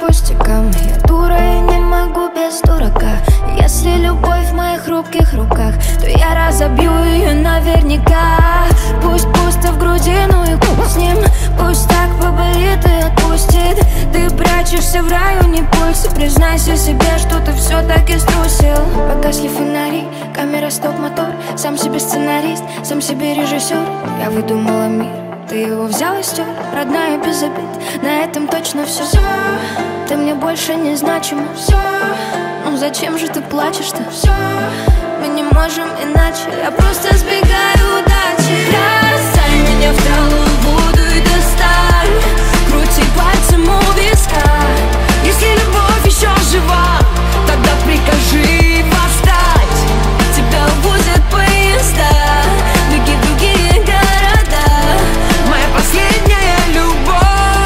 пустякам. Я дура и не могу без дурака. Если любовь в моих хрупких руках, то я разобью ее наверняка. Пусть пусто в груди, ну и хуй с ним. Пусть так поболит и отпустит. Ты прячешься в районе пульса. Признайся себе, что ты все-таки струсил. Погасли фонари, камера, стоп, мотор. Сам себе сценарист, сам себе режиссер. Я выдумала мир, ты его взял и стер. Родная без обид, на этом точно все. Ты мне больше не значима. Ну зачем же ты плачешь-то? Мы не можем иначе. Я просто сбегаю удачи. Бросай меня в талую воду и достань. Крути пальцем у виска. Если любовь еще жива, тогда прикажи восстать. Тебя увозят поезда, беги в другие города. Моя последняя любовь.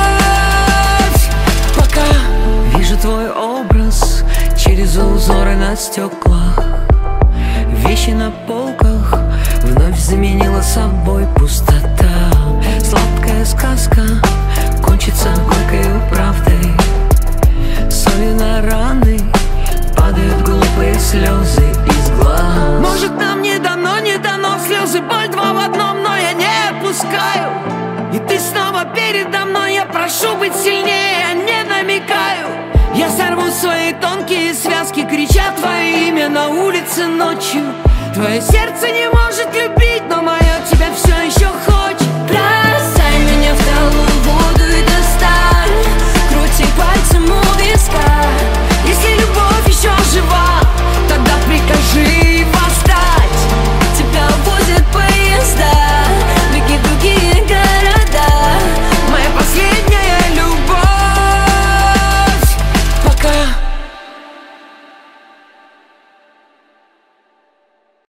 Пока вижу твой образ через узоры на стеклах. Вещи на полках вновь заменила собой пустота. Сладкая сказка кончится горькой правдой. Солью на раны падают глупые слезы из глаз. Может, нам не дано слезы, боль два в одном, но я не отпускаю. И ты снова передо мной, я прошу быть сильнее, я не намекаю. Я сорву свои тонкие связки, крича твое имя на улице ночью. Твое сердце не может любить, но мое тебя все еще хочет.